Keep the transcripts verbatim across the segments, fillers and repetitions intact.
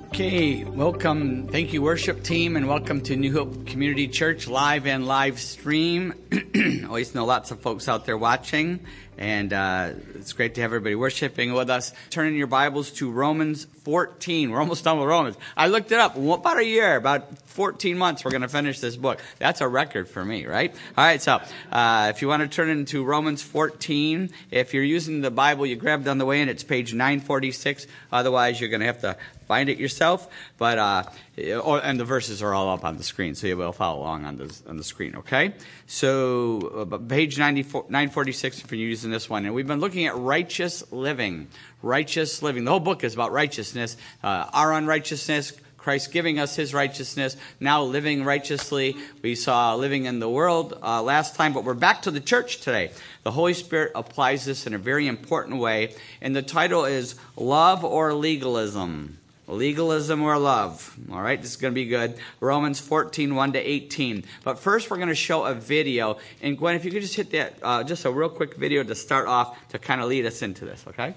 Okay, welcome. Thank you, worship team, and welcome to New Hope Community Church live and live stream. Always know lots of folks out there watching, and uh, it's great to have everybody worshiping with us. Turn in your Bibles to Romans fourteen. We're almost done with Romans. I looked it up. About a year, about fourteen months, we're going to finish this book. That's a record for me, right? All right, so uh, if you want to turn into Romans fourteen, if you're using the Bible you grabbed on the way in, it's page nine forty-six. Otherwise, you're going to have to find it yourself, but uh, or, and the verses are all up on the screen, so you will follow along on the on the screen. Okay, so uh, page ninety-four, nine forty-six if you're using this one, and we've been looking at righteous living. Righteous living. The whole book is about righteousness, uh, our unrighteousness. Christ giving us his righteousness, now living righteously. We saw living in the world uh, last time, but we're back to the church today. The Holy Spirit applies this in a very important way, and the title is Love or Legalism. Legalism or love. All right, this is going to be good. Romans fourteen, one to eighteen. But first, we're going to show a video. And Gwen, if you could just hit that, uh, just a real quick video to start off to kind of lead us into this, okay?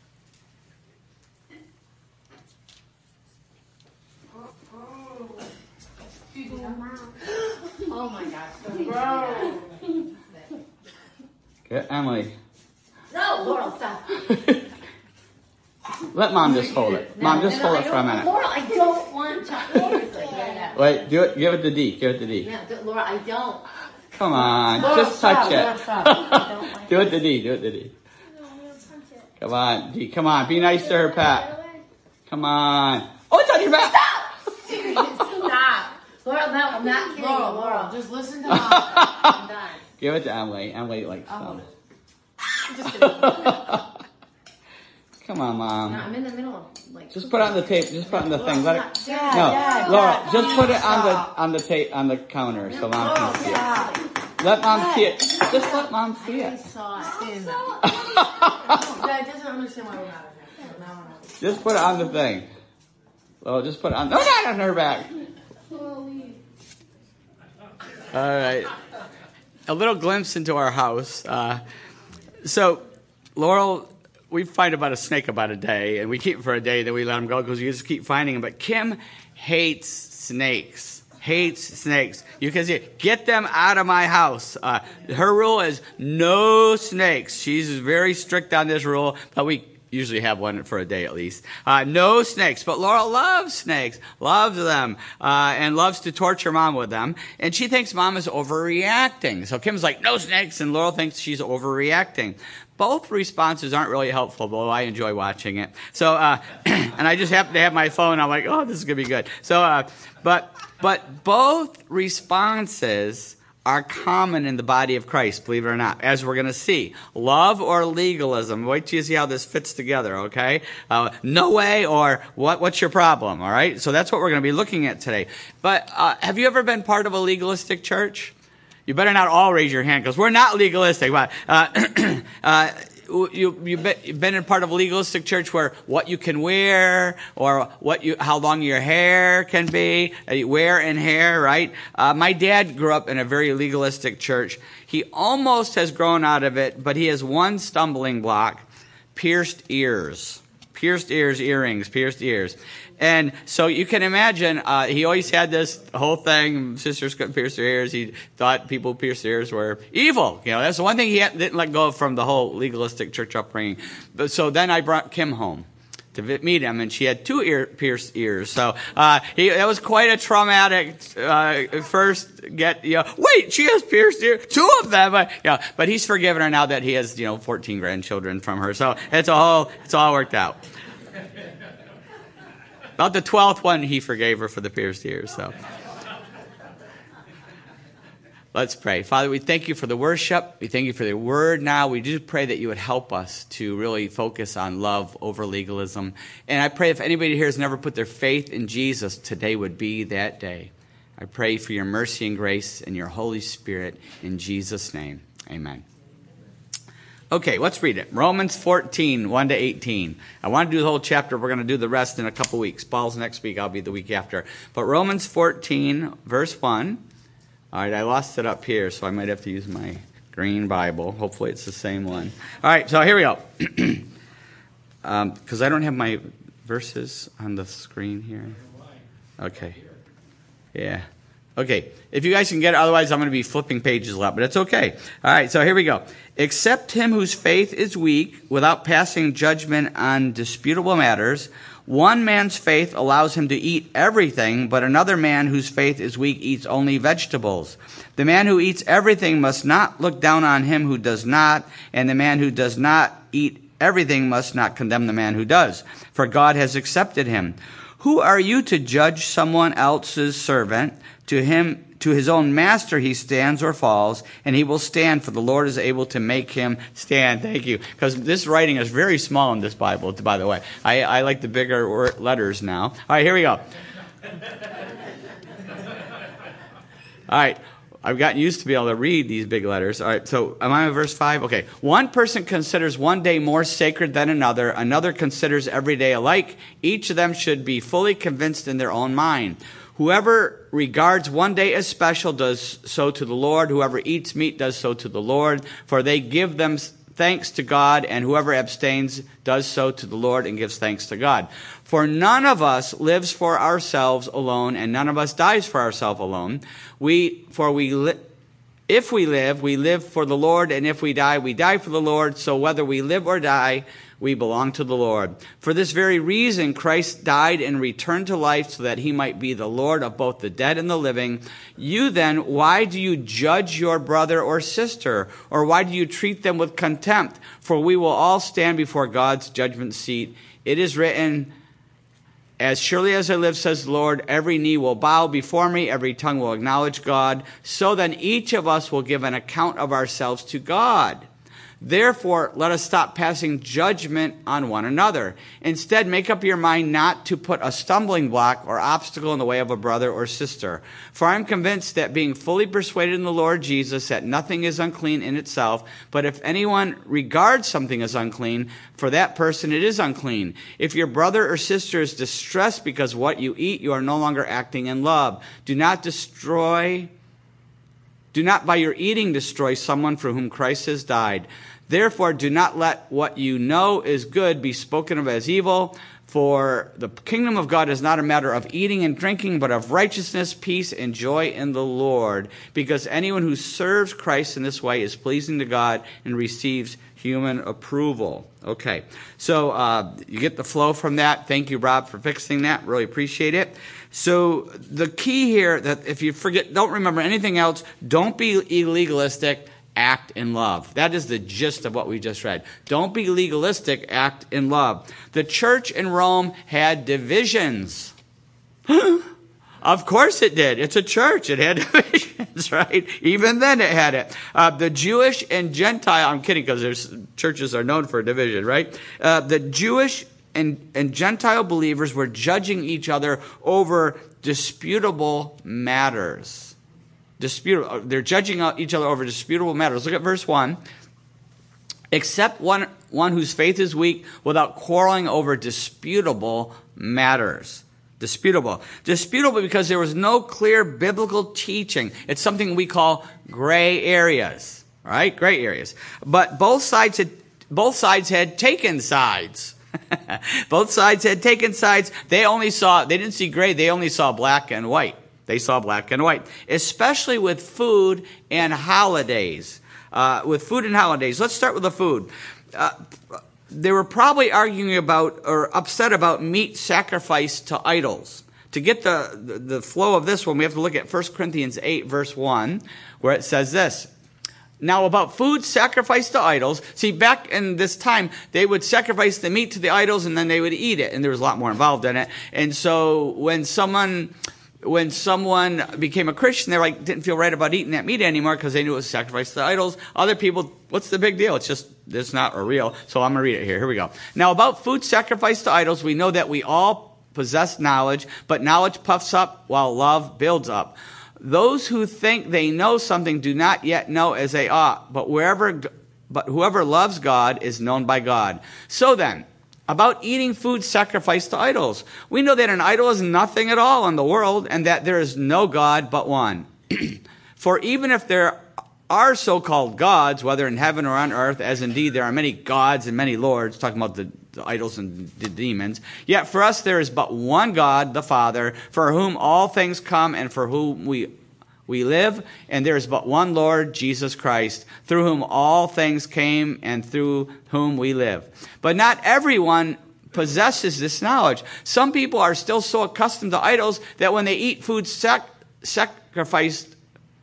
Oh my gosh, bro. Okay, Emily. No, Laurel, stop. Let Mom just hold it. No, Mom, just no, no, hold it for a minute. Laurel, I don't want to. Wait, do it. Give it to D. Give it to D. No, Laura, I don't. Come on, Laurel, just touch stop, it. Laurel, stop. I don't like Do it to D. Do it to D. Come on, D. Come on. Be nice to her, Pat. Come on. Oh, it's on your back. Stop! Seriously, stop. Laurel, no, I'm not kidding. Laurel, Laurel, just listen to Mom. I'm done. Give it to Emily. Emily likes I'll some. hold it. I'm just kidding. Come on, Mom. No, I'm in the middle of like. Just put it on the tape. Just put it on the thing. Let it. Dad, No, Dad, Laura. Dad, Just put it on the stop. on the tape on the counter so Mom Laurel, can see it. stop. Let Mom see it. Just let Mom see I it. saw it. In. Dad doesn't understand why we're not in here. So now we're not. Just put it on the thing. Oh, just put it on. No, not on her back. All right. A little glimpse into our house. Uh, so, Laurel, we find about a snake about a day, and we keep him for a day, then we let him go because we just keep finding him. But Kim hates snakes. Hates snakes. You can see it. Get them out of my house. Uh, her rule is no snakes. She's very strict on this rule, but we usually have one for a day at least. Uh, no snakes. But Laurel loves snakes, loves them, uh, and loves to torture Mom with them. And she thinks Mom is overreacting. So Kim's like, no snakes, and Laurel thinks she's overreacting. Both responses aren't really helpful, though I enjoy watching it. So, uh, and I just happen to have my phone. I'm like, oh, this is going to be good. So, uh, but, but both responses are common in the body of Christ, believe it or not, as we're going to see. Love or legalism. Wait till you see how this fits together, okay? Uh, no way or what? What's your problem, all right? So that's what we're going to be looking at today. But uh, have you ever been part of a legalistic church? You better not all raise your hand because we're not legalistic. But uh, uh, you, you've been, you've been in part of a legalistic church where what you can wear or what you, how long your hair can be, uh, wear and hair, right? Uh, my dad grew up in a very legalistic church. He almost has grown out of it, but he has one stumbling block: pierced ears. Pierced ears, earrings, pierced ears. And so you can imagine, uh, he always had this whole thing, sisters couldn't pierce their ears. He thought people who pierced their ears were evil. You know, that's the one thing he had, didn't let go of from the whole legalistic church upbringing. But so then I brought Kim home to meet him, and she had two ear, pierced ears. So uh, he, that was quite a traumatic uh, first get. You know, wait, she has pierced ears, two of them. But, you know, but he's forgiven her now that he has, you know, fourteen grandchildren from her. So it's a whole, it's all worked out. About the twelfth one, he forgave her for the pierced ears. So let's pray. Father, we thank you for the worship. We thank you for the word now. We do pray that you would help us to really focus on love over legalism. And I pray if anybody here has never put their faith in Jesus, today would be that day. I pray for your mercy and grace and your Holy Spirit in Jesus' name. Amen. Okay, let's read it. Romans fourteen, one to eighteen. I want to do the whole chapter. We're going to do the rest in a couple weeks. Paul's next week. I'll be the week after. But Romans fourteen, verse one. All right, I lost it up here, so I might have to use my green Bible. Hopefully it's the same one. All right, so here we go. Because um, I don't have my verses on the screen here? Okay. Yeah. Okay. If you guys can get it, otherwise I'm going to be flipping pages a lot, but it's okay. All right, so here we go. Except him whose faith is weak, without passing judgment on disputable matters, one man's faith allows him to eat everything, but another man whose faith is weak eats only vegetables. The man who eats everything must not look down on him who does not, and the man who does not eat everything must not condemn the man who does, for God has accepted him. Who are you to judge someone else's servant? To him, to his own master he stands or falls, and he will stand, for the Lord is able to make him stand. Thank you. Because this writing is very small in this Bible, by the way. I, I like the bigger letters now. All right, here we go. All right. I've gotten used to be able to read these big letters. All right, so am I on verse five? Okay. One person considers one day more sacred than another. Another considers every day alike. Each of them should be fully convinced in their own mind. Whoever regards one day as special does so to the Lord. Whoever eats meat does so to the Lord, for they give them thanks to God, and whoever abstains does so to the Lord and gives thanks to God. For none of us lives for ourselves alone, and none of us dies for ourselves alone. We, for we, li- if we live, we live for the Lord, and if we die, we die for the Lord. So whether we live or die, we belong to the Lord. For this very reason, Christ died and returned to life so that he might be the Lord of both the dead and the living. You then, why do you judge your brother or sister? Or why do you treat them with contempt? For we will all stand before God's judgment seat. It is written, as surely as I live, says the Lord, every knee will bow before me, every tongue will acknowledge God. So then each of us will give an account of ourselves to God. Therefore, let us stop passing judgment on one another. Instead, make up your mind not to put a stumbling block or obstacle in the way of a brother or sister. For I am convinced that being fully persuaded in the Lord Jesus that nothing is unclean in itself, but if anyone regards something as unclean, for that person it is unclean. If your brother or sister is distressed because what you eat, you are no longer acting in love. Do not destroy Do not by your eating destroy someone for whom Christ has died. Therefore, do not let what you know is good be spoken of as evil. For the kingdom of God is not a matter of eating and drinking, but of righteousness, peace, and joy in the Lord. Because anyone who serves Christ in this way is pleasing to God and receives human approval. Okay, so uh, you get the flow from that. Thank you, Rob, for fixing that. Really appreciate it. So the key here, that if you forget, don't remember anything else, don't be illegalistic, act in love. That is the gist of what we just read. Don't be legalistic, act in love. The church in Rome had divisions. Of course it did. It's a church. It had divisions, right? Even then it had it. Uh, the Jewish and Gentile, I'm kidding because there's churches are known for division, right? Uh, the Jewish and, and Gentile believers were judging each other over disputable matters. Disputable. They're judging each other over disputable matters. Look at verse one. Except one, one whose faith is weak, without quarreling over disputable matters. Disputable. Disputable because there was no clear biblical teaching. It's something we call gray areas. All right? Gray areas. But both sides had, both sides had taken sides. Both sides had taken sides. They only saw, they didn't see gray, they only saw black and white. They saw black and white, especially with food and holidays. Uh, with food and holidays. Let's start with the food. Uh, they were probably arguing about or upset about meat sacrificed to idols. To get the, the, the flow of this one, we have to look at First Corinthians eight, verse one, where it says this. Now, about food sacrificed to idols, see, back in this time, they would sacrifice the meat to the idols and then they would eat it, and there was a lot more involved in it. And so when someone... When someone became a Christian, they like didn't feel right about eating that meat anymore because they knew it was sacrificed to idols. Other people, what's the big deal? It's just, it's not real. So I'm going to read it here. Here we go. Now, about food sacrificed to idols, we know that we all possess knowledge, but knowledge puffs up while love builds up. Those who think they know something do not yet know as they ought, but wherever, but whoever loves God is known by God. So then, about eating food sacrificed to idols. We know that an idol is nothing at all in the world and that there is no God but one. For even if there our so-called gods, whether in heaven or on earth, as indeed there are many gods and many lords, talking about the, the idols and the demons, yet for us there is but one God, the Father, for whom all things come and for whom we we live, and there is but one Lord, Jesus Christ, through whom all things came and through whom we live. But not everyone possesses this knowledge. Some people are still so accustomed to idols that when they eat food sac- sacrificed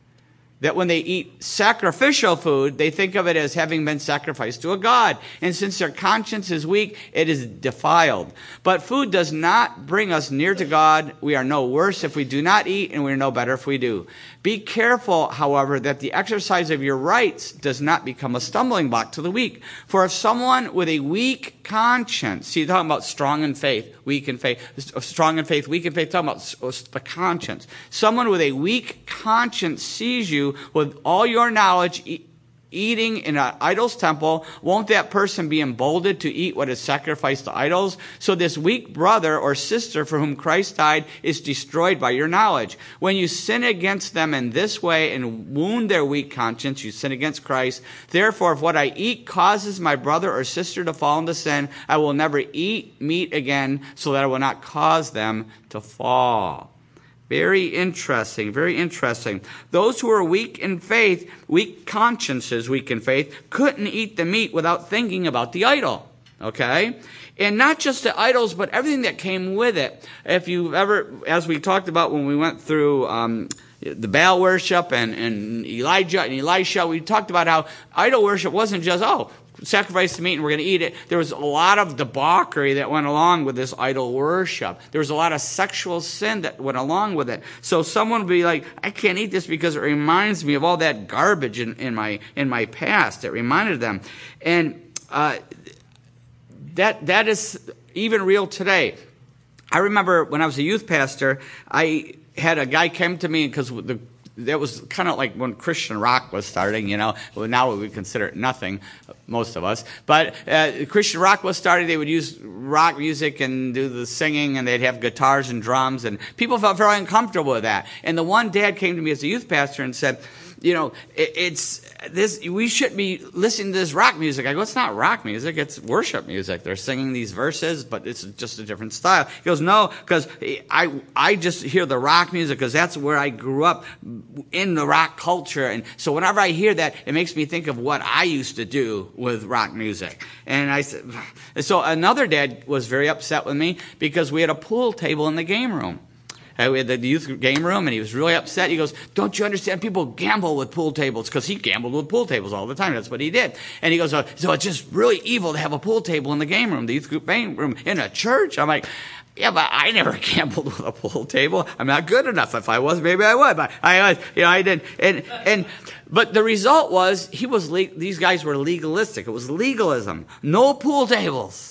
that when they eat sacrificial food, they think of it as having been sacrificed to a god. And since their conscience is weak, it is defiled. But food does not bring us near to God. We are no worse if we do not eat, and we are no better if we do. Be careful, however, that the exercise of your rights does not become a stumbling block to the weak. For if someone with a weak conscience, see, you're talking about strong in faith, weak in faith, strong in faith, weak in faith, talking about the conscience. Someone with a weak conscience sees you with all your knowledge e- eating in an idol's temple, won't that person be emboldened to eat what is sacrificed to idols? So this weak brother or sister for whom Christ died is destroyed by your knowledge. When you sin against them in this way and wound their weak conscience, you sin against Christ. Therefore, if what I eat causes my brother or sister to fall into sin, I will never eat meat again so that I will not cause them to fall. Very interesting, very interesting. Those who are weak in faith, weak consciences, weak in faith, couldn't eat the meat without thinking about the idol. Okay? And not just the idols, but everything that came with it. If you've ever, as we talked about when we went through um, the Baal worship and, and Elijah and Elisha, we talked about how idol worship wasn't just, oh, sacrifice the meat and we're going to eat it. There was a lot of debauchery that went along with this idol worship. There was a lot of sexual sin that went along with it. So someone would be like, I can't eat this because it reminds me of all that garbage in, in my in my past. It reminded them. And uh, that that is even real today. I remember when I was a youth pastor, I had a guy came to me because the that was kind of like when Christian rock was starting, you know. Well, now we would consider it nothing, most of us. But uh, Christian rock was starting. They would use rock music and do the singing, and they'd have guitars and drums, and people felt very uncomfortable with that. And the one dad came to me as a youth pastor and said, you know, it, it's this. We shouldn't be listening to this rock music. I go, it's not rock music. It's worship music. They're singing these verses, but it's just a different style. He goes, no, because I I just hear the rock music because that's where I grew up in the rock culture, and so whenever I hear that, it makes me think of what I used to do with rock music. And I said, so another dad was very upset with me because we had a pool table in the game room. We had the youth game room, and he was really upset. He goes, don't you understand? People gamble with pool tables, because he gambled with pool tables all the time. That's what he did. And he goes, oh, so it's just really evil to have a pool table in the game room, the youth group game room, in a church. I'm like, yeah, but I never gambled with a pool table. I'm not good enough. If I was, maybe I would. But I, you know, I didn't. And and but the result was he was. These guys were legalistic. It was legalism. No pool tables.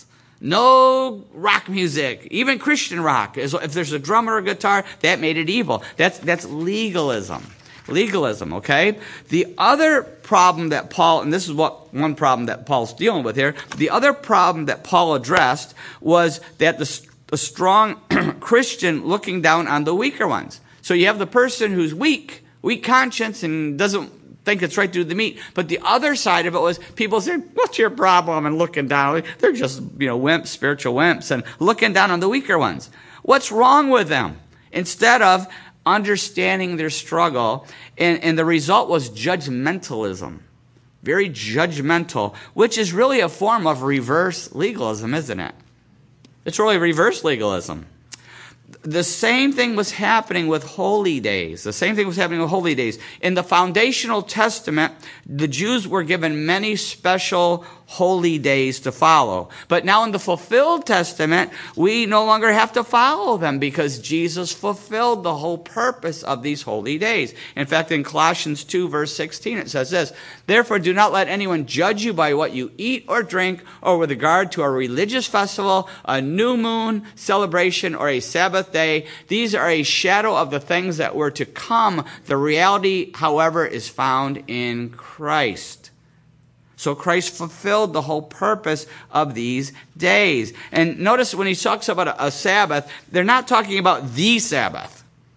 No rock music, even Christian rock. If there's a drum or a guitar, that made it evil. That's that's legalism. Legalism, okay? The other problem that Paul, and this is what one problem that Paul's dealing with here, the other problem that Paul addressed was that the, the strong Christian looking down on the weaker ones. So you have the person who's weak, weak conscience, and doesn't think it's right to do the meat. But the other side of it was people saying, what's your problem? And looking down. They're just, you know, wimps, spiritual wimps, and looking down on the weaker ones. What's wrong with them? Instead of understanding their struggle, and, and the result was judgmentalism. Very judgmental, which is really a form of reverse legalism, isn't it? It's really reverse legalism. The same thing was happening with holy days. The same thing was happening with holy days. In the foundational testament, the Jews were given many special holy days to follow. But now in the fulfilled testament, we no longer have to follow them because Jesus fulfilled the whole purpose of these holy days. In fact, in Colossians two, verse sixteen, it says this, therefore do not let anyone judge you by what you eat or drink, or with regard to a religious festival, a new moon celebration, or a Sabbath day. These are a shadow of the things that were to come. The reality, however, is found in Christ. So Christ fulfilled the whole purpose of these days. And notice when he talks about a, a Sabbath, they're not talking about the Sabbath.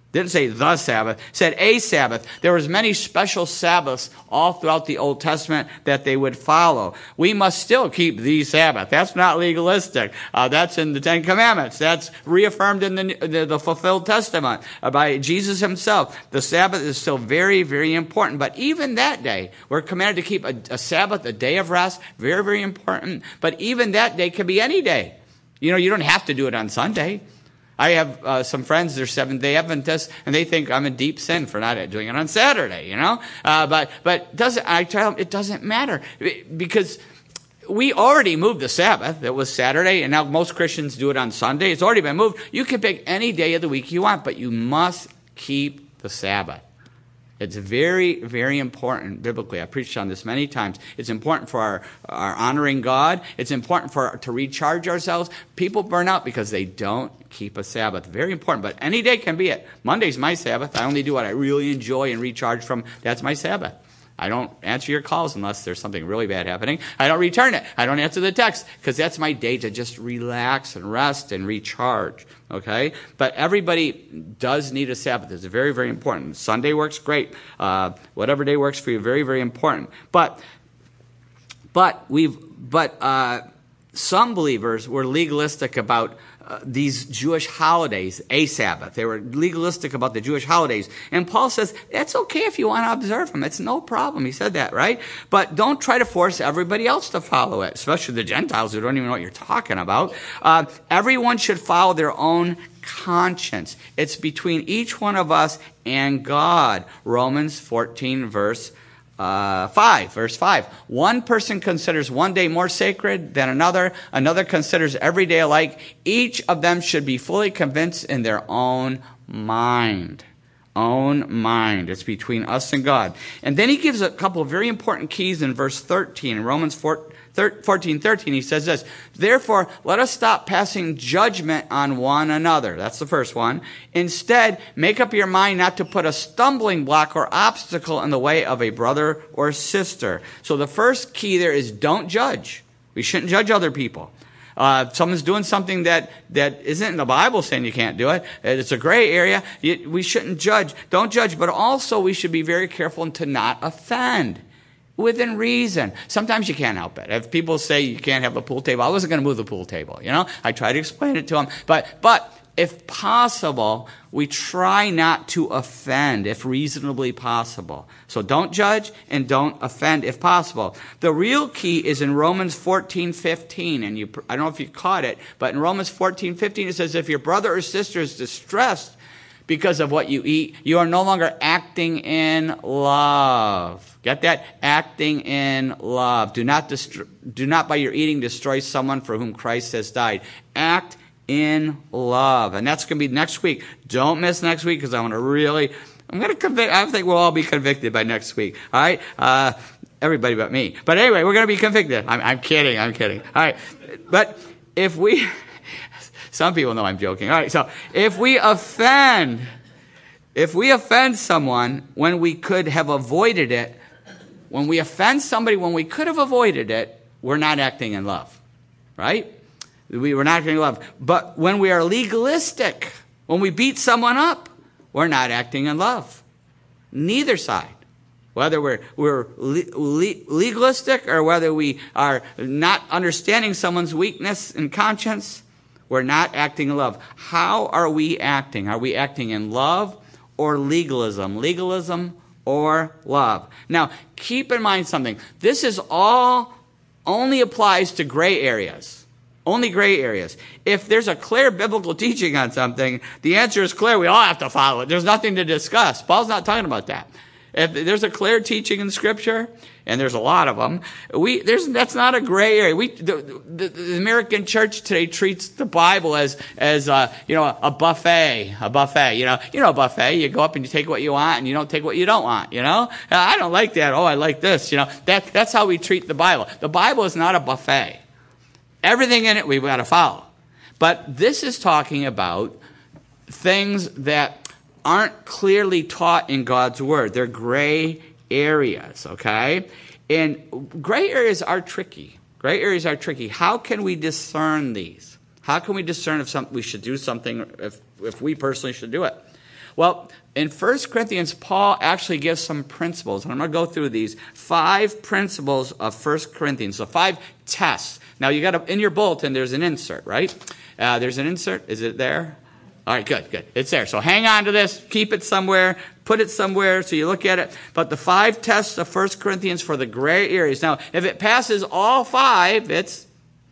Didn't say the Sabbath. It said a Sabbath. There was many special Sabbaths all throughout the Old Testament that they would follow. We must still keep the Sabbath. That's not legalistic. Uh, that's in the Ten Commandments. That's reaffirmed in the, the, the fulfilled testament by Jesus himself. The Sabbath is still very, very important. But even that day, we're commanded to keep a, a Sabbath, a day of rest. Very, very important. But even that day can be any day. You know, you don't have to do it on Sunday. I have uh, some friends, they're Seventh-day Adventists, and they think I'm in deep sin for not doing it on Saturday, you know? Uh, but but doesn't I tell them it doesn't matter because we already moved the Sabbath. It was Saturday, and now most Christians do it on Sunday. It's already been moved. You can pick any day of the week you want, but you must keep the Sabbath. It's very, very important biblically. I preached on this many times. It's important for our, our honoring God. It's important for to recharge ourselves. People burn out because they don't keep a Sabbath. Very important, but any day can be it. Monday's my Sabbath. I only do what I really enjoy and recharge from. That's my Sabbath. I don't answer your calls unless there's something really bad happening. I don't return it. I don't answer the text because that's my day to just relax and rest and recharge. Okay? But everybody does need a Sabbath. It's very, very important. Sunday works great. Uh, whatever day works for you, very, very important. But, but we've, but uh, some believers were legalistic about Uh, these Jewish holidays, a Sabbath. They were legalistic about the Jewish holidays. And Paul says, it's okay if you want to observe them. It's no problem. He said that, right? But don't try to force everybody else to follow it, especially the Gentiles who don't even know what you're talking about. Uh, everyone should follow their own conscience. It's between each one of us and God. Romans fourteen, verse Uh, five, verse five. One person considers one day more sacred than another. Another considers every day alike. Each of them should be fully convinced in their own mind. Own mind. It's between us and God. And then he gives a couple of very important keys in verse thirteen. In Romans fourteen thirteen, he says this, therefore, let us stop passing judgment on one another. That's the first one. Instead, make up your mind not to put a stumbling block or obstacle in the way of a brother or sister. So the first key there is don't judge. We shouldn't judge other people. Uh, someone's doing something that, that isn't in the Bible saying you can't do it. It's a gray area. You, we shouldn't judge. Don't judge. But also we should be very careful to not offend. Within reason. Sometimes you can't help it. If people say you can't have a pool table, I wasn't going to move the pool table. You know, I try to explain it to them. But, but if possible, we try not to offend if reasonably possible. So don't judge and don't offend if possible. The real key is in Romans fourteen fifteen. And you, I don't know if you caught it, but in Romans fourteen fifteen, it says, if your brother or sister is distressed because of what you eat, you are no longer acting in love. Get that? Acting in love. Do not destro- do not by your eating destroy someone for whom Christ has died. Act in love. And that's going to be next week. Don't miss next week because I want to really, I'm going to convict, I think we'll all be convicted by next week. All right? Uh, everybody but me. But anyway, we're going to be convicted. I'm, I'm kidding. I'm kidding. All right. But if we, some people know I'm joking. All right. So if we offend, if we offend someone when we could have avoided it, when we offend somebody when we could have avoided it, we're not acting in love, right? We were not acting in love. But when we are legalistic, when we beat someone up, we're not acting in love. Neither side. Whether we're, we're le- le- legalistic or whether we are not understanding someone's weakness and conscience, we're not acting in love. How are we acting? Are we acting in love or legalism? Legalism or love. Now, keep in mind something. This is all only applies to gray areas. Only gray areas. If there's a clear biblical teaching on something, the answer is clear. We all have to follow it. There's nothing to discuss. Paul's not talking about that. If there's a clear teaching in Scripture, and there's a lot of them, we there's that's not a gray area. We the, the, the American church today treats the Bible as as uh, you know a buffet, a buffet. You know, you know a buffet. You go up and you take what you want, and you don't take what you don't want. You know, I don't like that. Oh, I like this. You know, that that's how we treat the Bible. The Bible is not a buffet. Everything in it we've got to follow. But this is talking about things that aren't clearly taught in God's Word. They're gray areas, okay? And gray areas are tricky. Gray areas are tricky. How can we discern these? How can we discern if some, we should do something, if, if we personally should do it? Well, in First Corinthians, Paul actually gives some principles. And I'm going to go through these five principles of First Corinthians. So five tests. Now, you got to, in your bulletin, there's an insert, right? Uh, there's an insert. Is it there? All right, good, good. It's there. So hang on to this. Keep it somewhere. Put it somewhere so you look at it. But the five tests of First Corinthians for the gray areas. Now, if it passes all five, it's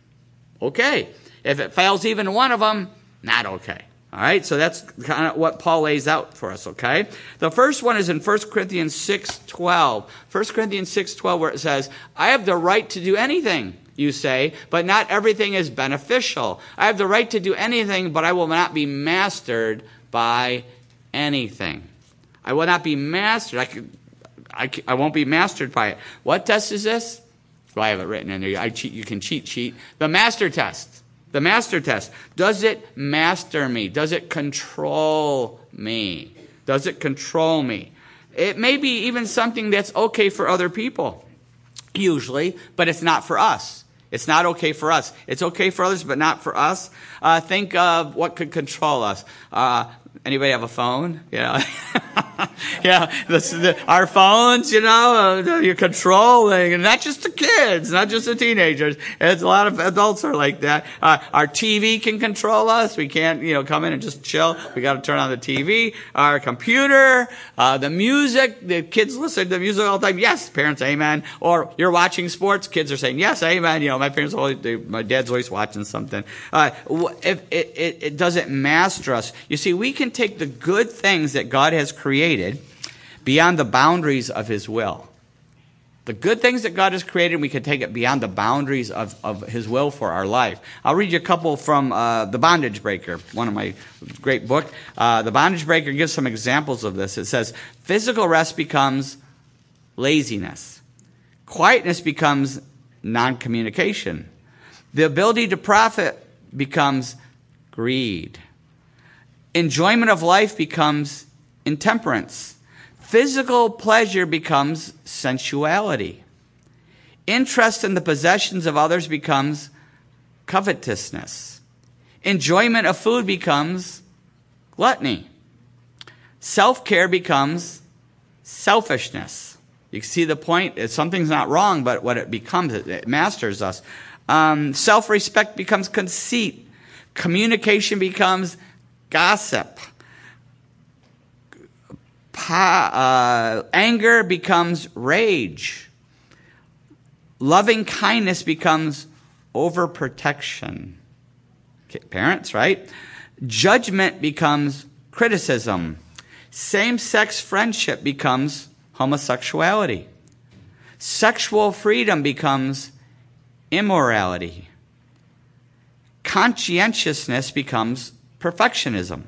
okay. If it fails even one of them, not okay. All right, so that's kind of what Paul lays out for us, okay? The first one is in First Corinthians six twelve. First Corinthians six twelve, where it says, I have the right to do anything, you say, but not everything is beneficial. I have the right to do anything, but I will not be mastered by anything. I will not be mastered. I, could, I, I won't be mastered by it. What test is this? Well, I have it written in there. I cheat, you can cheat sheet. The master test. The master test. Does it master me? Does it control me? Does it control me? It may be even something that's okay for other people, usually, but it's not for us. It's not okay for us. It's okay for others, but not for us. Uh, think of what could control us. Uh, anybody have a phone? Yeah. yeah, the, the, our phones, you know, uh, you're controlling, and not just the kids, not just the teenagers. It's a lot of adults are like that. Uh, our T V can control us. We can't, you know, come in and just chill. We got to turn on the T V. Our computer, uh, the music. The kids listen to music all the time. Yes, parents, amen. Or you're watching sports. Kids are saying yes, amen. You know, my parents always, they, my dad's always watching something. Uh, if it, it, it doesn't master us. You see, we can take the good things that God has created beyond the boundaries of his will. The good things that God has created, we can take it beyond the boundaries of, of his will for our life. I'll read you a couple from uh, The Bondage Breaker, one of my great book. Uh, the Bondage Breaker gives some examples of this. It says, physical rest becomes laziness. Quietness becomes non-communication. The ability to profit becomes greed. Enjoyment of life becomes intemperance. Physical pleasure becomes sensuality. Interest in the possessions of others becomes covetousness. Enjoyment of food becomes gluttony. Self-care becomes selfishness. You can see the point. Something's not wrong, but what it becomes, it, it masters us. Um, self-respect becomes conceit. Communication becomes gossip. Pa, uh, anger becomes rage. Loving kindness becomes overprotection. Okay, parents, right? Judgment becomes criticism. Same-sex friendship becomes homosexuality. Sexual freedom becomes immorality. Conscientiousness becomes perfectionism.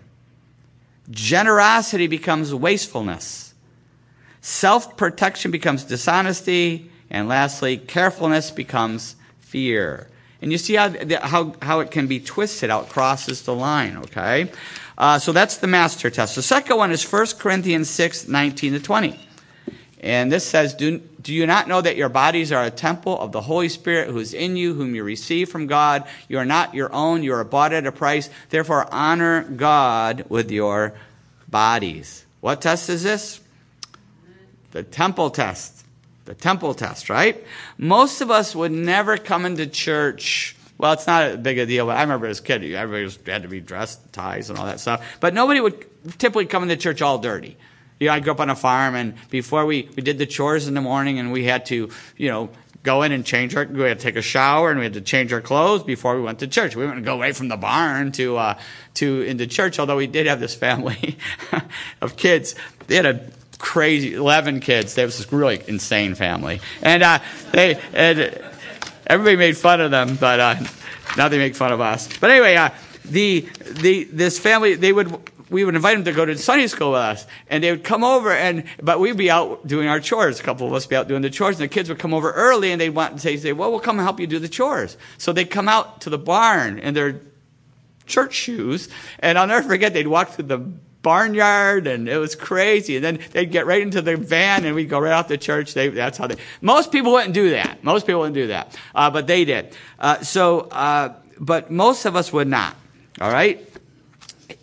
Generosity becomes wastefulness. Self-protection becomes dishonesty. And lastly, carefulness becomes fear. And you see how how, how it can be twisted, how it crosses the line, okay? Uh, so that's the master test. The second one is First Corinthians six, nineteen to twenty. And this says, do, do you not know that your bodies are a temple of the Holy Spirit who is in you, whom you receive from God? You are not your own. You are bought at a price. Therefore, honor God with your bodies. What test is this? The temple test. The temple test, right? Most of us would never come into church. Well, it's not a big a deal, but I remember as a kid, everybody was, had to be dressed, ties, and all that stuff. But nobody would typically come into church all dirty. You know, I grew up on a farm, and before we, we did the chores in the morning, and we had to, you know, go in and change our, we had to take a shower, and we had to change our clothes before we went to church. We wouldn't go right from the barn to, uh, to into church, although we did have this family of kids. They had a crazy eleven kids. They was this really insane family, and uh, they and everybody made fun of them, but uh, now they make fun of us. But anyway, uh, the the this family, they would. We would invite them to go to Sunday school with us, and they would come over, and but we'd be out doing our chores. A couple of us would be out doing the chores, and the kids would come over early, and they'd want to say, say, well, we'll come and help you do the chores. So they'd come out to the barn in their church shoes, and I'll never forget, they'd walk through the barnyard, and it was crazy. And then they'd get right into the van, and we'd go right off to church. They, that's how they. Most people wouldn't do that. Most people wouldn't do that, uh, but they did. Uh, so, uh, but most of us would not. All right.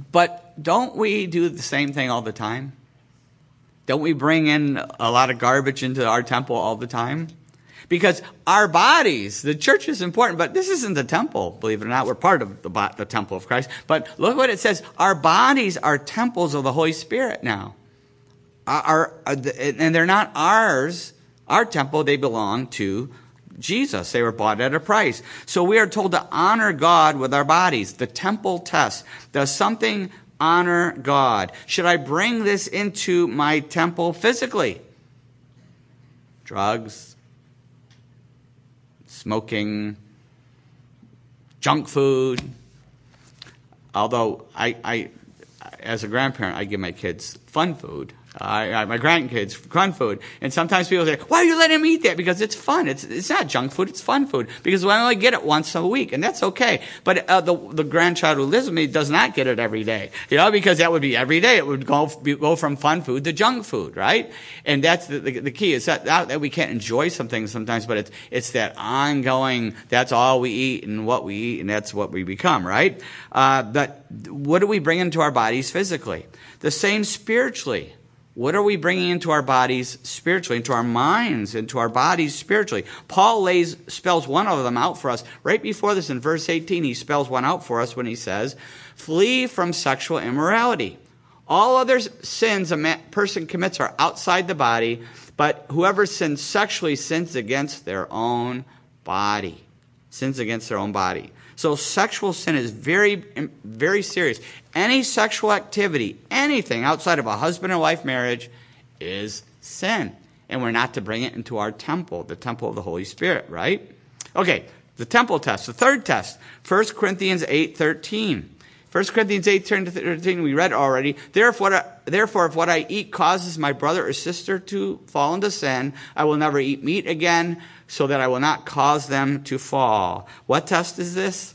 But don't we do the same thing all the time? Don't we bring in a lot of garbage into our temple all the time? Because our bodies, the church is important, but this isn't the temple, believe it or not. We're part of the, the temple of Christ. But look what it says. Our bodies are temples of the Holy Spirit now. Our, our, and they're not ours. Our temple, they belong to Jesus. They were bought at a price. So we are told to honor God with our bodies. The temple test. Does something honor God? Should I bring this into my temple physically? Drugs, smoking, junk food. Although I, I as a grandparent, I give my kids fun food. I, I, my grandkids, fun food. And sometimes people say, why do you let them eat that? Because it's fun. It's it's not junk food, it's fun food. Because we only get it once a week, and that's okay. But uh, the the grandchild who lives with me does not get it every day. You know, because that would be every day. It would go go from fun food to junk food, right? And that's the, the, the key. It's that, that we can't enjoy some things sometimes, but it's, it's that ongoing, that's all we eat and what we eat, and that's what we become, right? Uh, but what do we bring into our bodies physically? The same spiritually. What are we bringing into our bodies spiritually, into our minds, into our bodies spiritually? Paul lays spells one of them out for us. Right before this, in verse eighteen, he spells one out for us when he says, flee from sexual immorality. All other sins a person commits are outside the body, but whoever sins sexually sins against their own body. Sins against their own body. So sexual sin is very, very serious. Any sexual activity, anything outside of a husband and wife marriage is sin. And we're not to bring it into our temple, the temple of the Holy Spirit, right? Okay, the temple test, the third test, First Corinthians eight thirteen. First Corinthians eight thirteen, we read already. Therefore, therefore, if what I eat causes my brother or sister to fall into sin, I will never eat meat again, so that I will not cause them to fall. What test is this?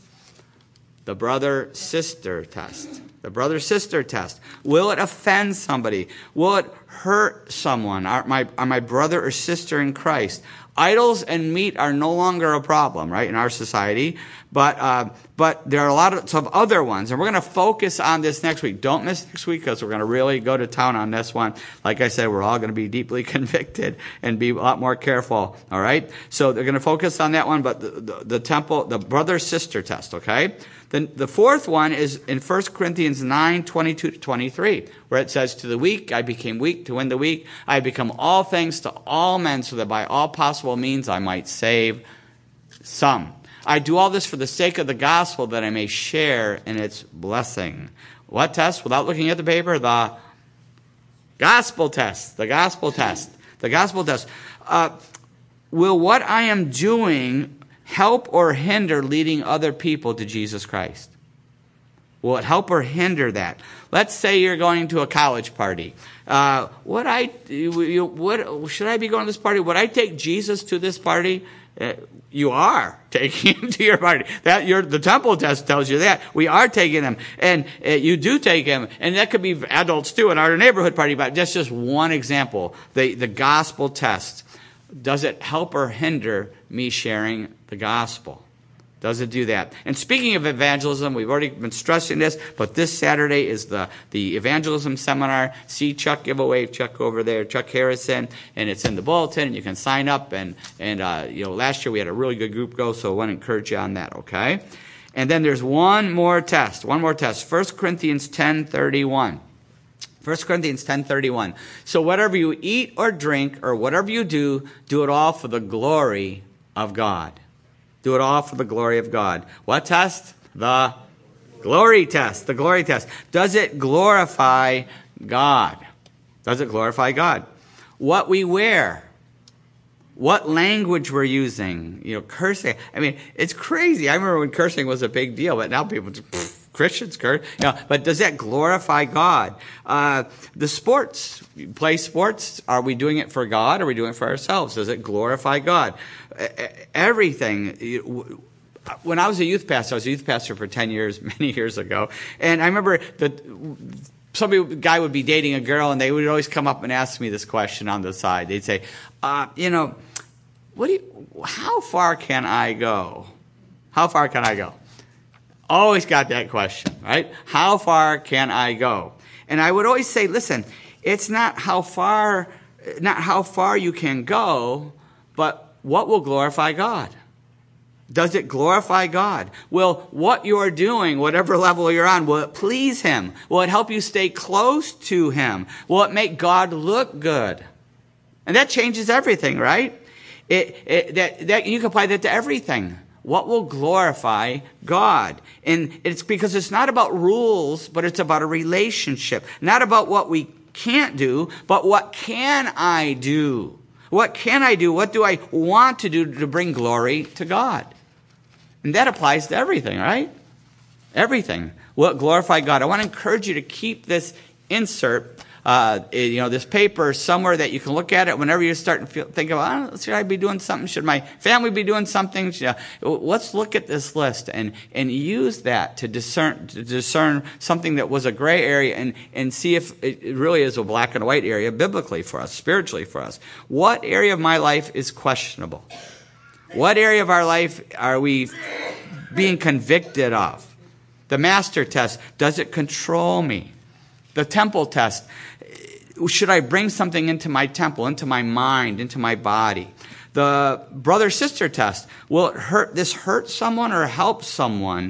The brother-sister test. The brother-sister test. Will it offend somebody? Will it hurt someone? Are my, are my brother or sister in Christ? Idols and meat are no longer a problem, right, in our society. But uh, but there are a lot of, of other ones. And we're going to focus on this next week. Don't miss next week because we're going to really go to town on this one. Like I said, we're all going to be deeply convicted and be a lot more careful, all right? So they're going to focus on that one, but the, the, the temple, the brother-sister test, okay? Then the fourth one is in First Corinthians nine twenty-two to twenty-three, where it says, to the weak I became weak to win the weak. I have become all things to all men, so that by all possible means I might save some. I do all this for the sake of the gospel, that I may share in its blessing. What test? Without looking at the paper, the gospel test. The gospel test. The gospel test. Uh, will what I am doing help or hinder leading other people to Jesus Christ? Will it help or hinder that? Let's say you're going to a college party. Uh, would I, would, should I be going to this party? Would I take Jesus to this party? Uh, you are taking him to your party. That your the temple test tells you that. We are taking him, and uh, you do take him, and that could be adults too in our neighborhood party. But that's just one example. The the gospel test. Does it help or hinder me sharing the gospel? Does it do that? And speaking of evangelism, we've already been stressing this, but this Saturday is the, the evangelism seminar. See Chuck, give a wave, Chuck over there, Chuck Harrison, and it's in the bulletin, and you can sign up. And, and uh, you know, last year we had a really good group go, so I want to encourage you on that, okay? And then there's one more test, one more test, First Corinthians ten thirty-one. First Corinthians ten thirty-one. So whatever you eat or drink or whatever you do, do it all for the glory of God. Do it all for the glory of God. What test? The glory test. The glory test. Does it glorify God? Does it glorify God? What we wear. What language we're using. You know, cursing. I mean, it's crazy. I remember when cursing was a big deal, but now people just, pfft, Christians curse. You know, but does that glorify God? Uh, the sports. You play sports. Are we doing it for God? Or are we doing it for ourselves? Does it glorify God? Everything. When I was a youth pastor, I was a youth pastor for ten years, many years ago. And I remember that somebody, guy would be dating a girl, and they would always come up and ask me this question on the side. They'd say, uh, you know, what do you, how far can I go? How far can I go? Always got that question, right? How far can I go? And I would always say, listen, it's not how far, not how far you can go, but what will glorify God? Does it glorify God? Will what you're doing, whatever level you're on, will it please Him? Will it help you stay close to Him? Will it make God look good? And that changes everything, right? It, it, that, that you can apply that to everything. What will glorify God? And it's because it's not about rules, but it's about a relationship. Not about what we can't do, but what can I do? What can I do? What do I want to do to bring glory to God? And that applies to everything, right? Everything. Will it glorify God? I want to encourage you to keep this insert, uh, you know, this paper somewhere that you can look at it whenever you start to feel, think about, oh, should I be doing something? Should my family be doing something? Should, uh, let's look at this list and, and use that to discern, to discern something that was a gray area and, and see if it really is a black and white area biblically for us, spiritually for us. What area of my life is questionable? What area of our life are we being convicted of? The master test, does it control me? The temple test, should I bring something into my temple, into my mind, into my body? The brother-sister test, will it hurt this hurt someone or help someone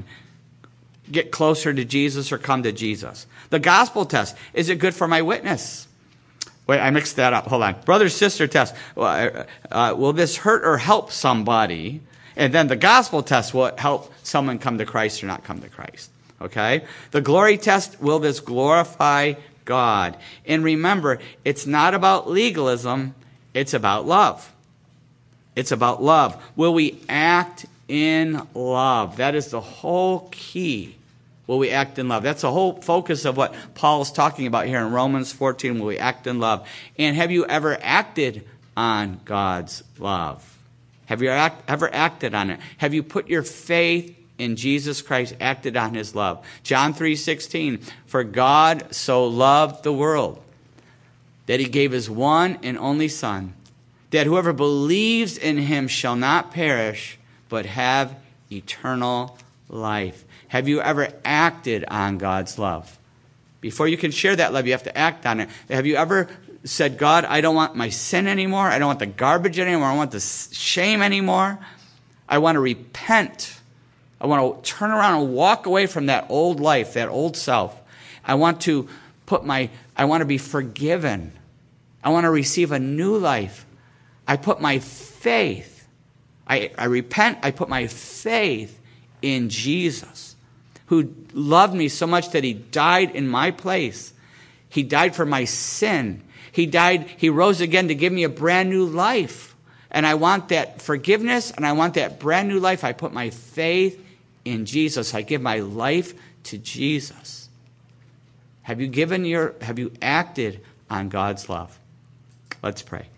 get closer to Jesus or come to Jesus? The gospel test, is it good for my witness? Wait, I mixed that up. Hold on. Brother-sister test, uh, uh, will this hurt or help somebody? And then the gospel test, will it help someone come to Christ or not come to Christ? Okay? The glory test, will this glorify God? And remember, it's not about legalism, it's about love. It's about love. Will we act in love? That is the whole key. Will we act in love? That's the whole focus of what Paul is talking about here in Romans fourteen. Will we act in love? And have you ever acted on God's love? Have you act, ever acted on it? Have you put your faith in Jesus Christ, acted on His love? John three sixteen, for God so loved the world that He gave His one and only Son, that whoever believes in Him shall not perish, but have eternal life. Have you ever acted on God's love? Before you can share that love, you have to act on it. Have you ever said, God, I don't want my sin anymore. I don't want the garbage anymore. I don't want the shame anymore. I want to repent. I want to turn around and walk away from that old life, that old self. I want to put my, I want to be forgiven. I want to receive a new life. I put my faith, I, I repent, I put my faith in Jesus, who loved me so much that He died in my place. He died for my sin. He died, He rose again to give me a brand new life. And I want that forgiveness, and I want that brand new life. I put my faith in Jesus. I give my life to Jesus. Have you given your, have you acted on God's love? Let's pray.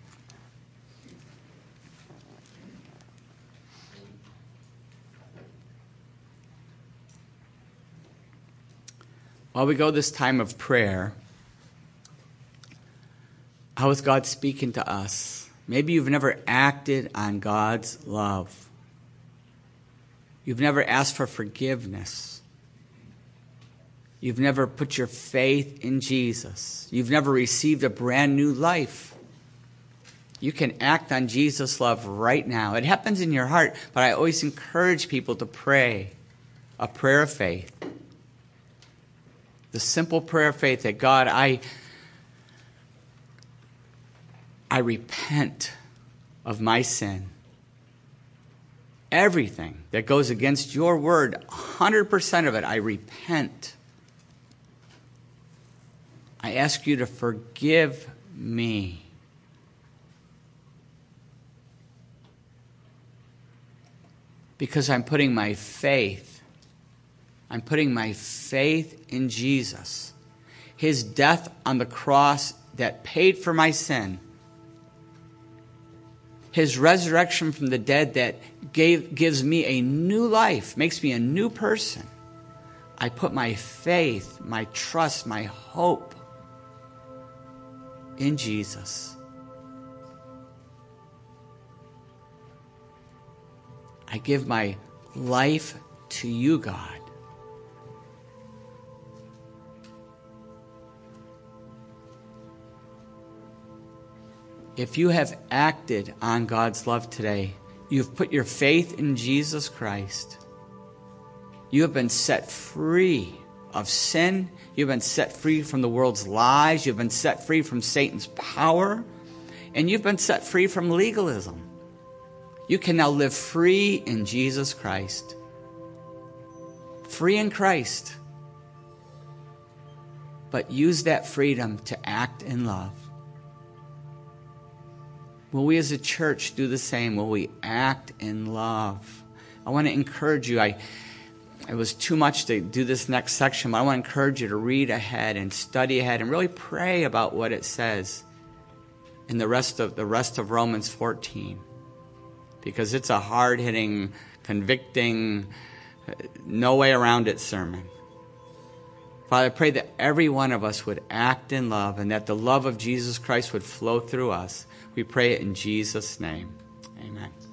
While we go this time of prayer, how is God speaking to us? Maybe you've never acted on God's love. You've never asked for forgiveness. You've never put your faith in Jesus. You've never received a brand new life. You can act on Jesus' love right now. It happens in your heart, but I always encourage people to pray a prayer of faith. The simple prayer of faith that, God, I, I repent of my sin. Everything that goes against your word, one hundred percent of it, I repent. I ask you to forgive me. Because I'm putting my faith I'm putting my faith in Jesus. His death on the cross that paid for my sin. His resurrection from the dead that gave, gives me a new life, makes me a new person. I put my faith, my trust, my hope in Jesus. I give my life to you, God. if you have acted on God's love today, you've put your faith in Jesus Christ, you have been set free of sin. You've been set free from the world's lies. You've been set free from Satan's power. And you've been set free from legalism. You can now live free in Jesus Christ. Free in Christ. But use that freedom to act in love. Will we as a church do the same? Will we act in love? I want to encourage you. I... It was too much to do this next section, but I want to encourage you to read ahead and study ahead and really pray about what it says in the rest of the rest of Romans fourteen, because it's a hard-hitting, convicting, no way around it sermon. Father, I pray that every one of us would act in love and that the love of Jesus Christ would flow through us. We pray it in Jesus' name. Amen.